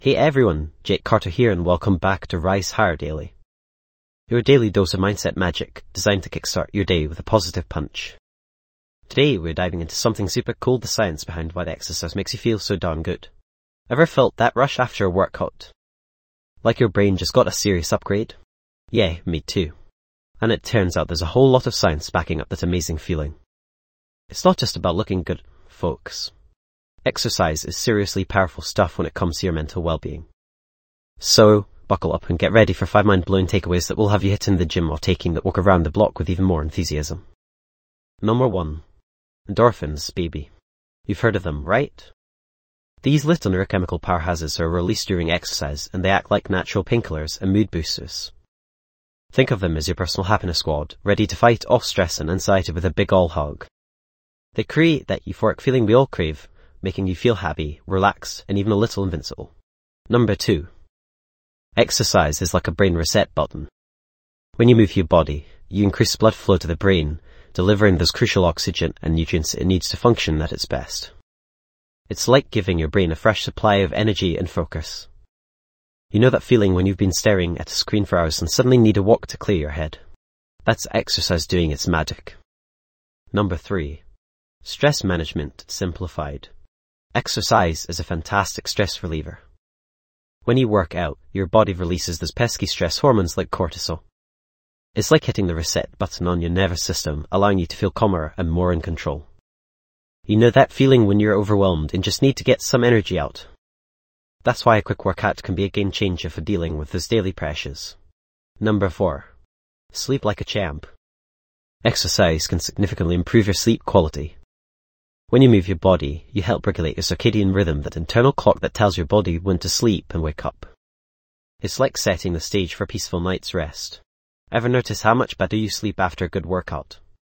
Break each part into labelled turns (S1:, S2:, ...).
S1: Hey everyone, Jake Carter here and welcome back to Rise Higher Daily. Your daily dose of mindset magic designed to kickstart your day with a positive punch. Today we're diving into something super cool, the science behind why the exercise makes you feel so darn good. Ever felt that rush after a workout? Like your brain just got a serious upgrade? Yeah, me too. And it turns out there's a whole lot of science backing up that amazing feeling. It's not just about looking good, folks. Exercise is seriously powerful stuff when it comes to your mental well-being. So, buckle up and get ready for 5 mind-blowing takeaways that will have you hitting the gym or taking that walk around the block with even more enthusiasm. Number 1. Endorphins, baby. You've heard of them, right? These little neurochemical powerhouses are released during exercise and they act like natural painkillers and mood boosters. Think of them as your personal happiness squad, ready to fight off stress and anxiety with a big ol' hug. They create that euphoric feeling we all crave, making you feel happy, relaxed, and even a little invincible. Number 2. Exercise is like a brain reset button. When you move your body, you increase blood flow to the brain, delivering those crucial oxygen and nutrients it needs to function at its best. It's like giving your brain a fresh supply of energy and focus. You know that feeling when you've been staring at a screen for hours and suddenly need a walk to clear your head? That's exercise doing its magic. Number 3. Stress management simplified. Exercise is a fantastic stress reliever. When you work out, your body releases those pesky stress hormones like cortisol. It's like hitting the reset button on your nervous system, allowing you to feel calmer and more in control. You know that feeling when you're overwhelmed and just need to get some energy out? That's why a quick workout can be a game changer for dealing with those daily pressures. Number 4. Sleep like a champ. Exercise can significantly improve your sleep quality. When you move your body, you help regulate your circadian rhythm, that internal clock that tells your body when to sleep and wake up. It's like setting the stage for a peaceful night's rest. Ever notice how much better you sleep after a good workout?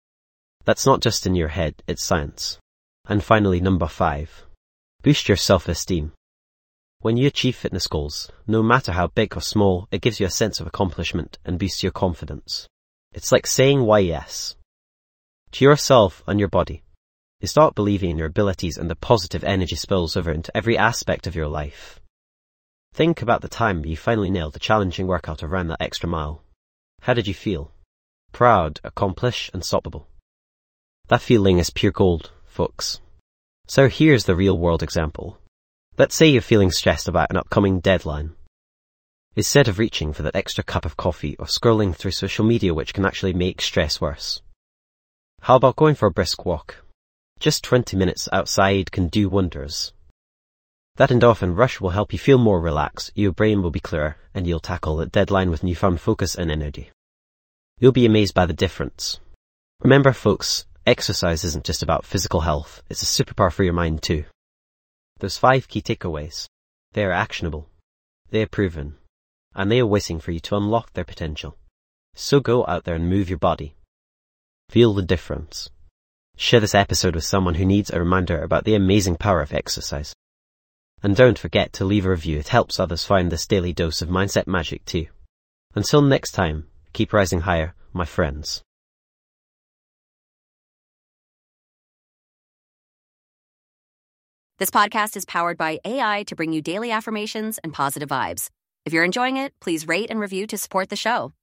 S1: That's not just in your head, it's science. And finally, number 5. Boost your self-esteem. When you achieve fitness goals, no matter how big or small, it gives you a sense of accomplishment and boosts your confidence. It's like saying why yes to yourself and your body. You start believing in your abilities and the positive energy spills over into every aspect of your life. Think about the time you finally nailed a challenging workout or ran that extra mile. How did you feel? Proud, accomplished, unstoppable. That feeling is pure gold, folks. So here's the real-world example. Let's say you're feeling stressed about an upcoming deadline. Instead of reaching for that extra cup of coffee or scrolling through social media, which can actually make stress worse, how about going for a brisk walk? Just 20 minutes outside can do wonders. That endorphin rush will help you feel more relaxed, your brain will be clearer, and you'll tackle the deadline with newfound focus and energy. You'll be amazed by the difference. Remember, folks, exercise isn't just about physical health, it's a superpower for your mind too. Those 5 key takeaways. They are actionable, they are proven, and they are waiting for you to unlock their potential. So go out there and move your body. Feel the difference. Share this episode with someone who needs a reminder about the amazing power of exercise. And don't forget to leave a review, it helps others find this daily dose of mindset magic too. Until next time, keep rising higher, my friends.
S2: This podcast is powered by AI to bring you daily affirmations and positive vibes. If you're enjoying it, please rate and review to support the show.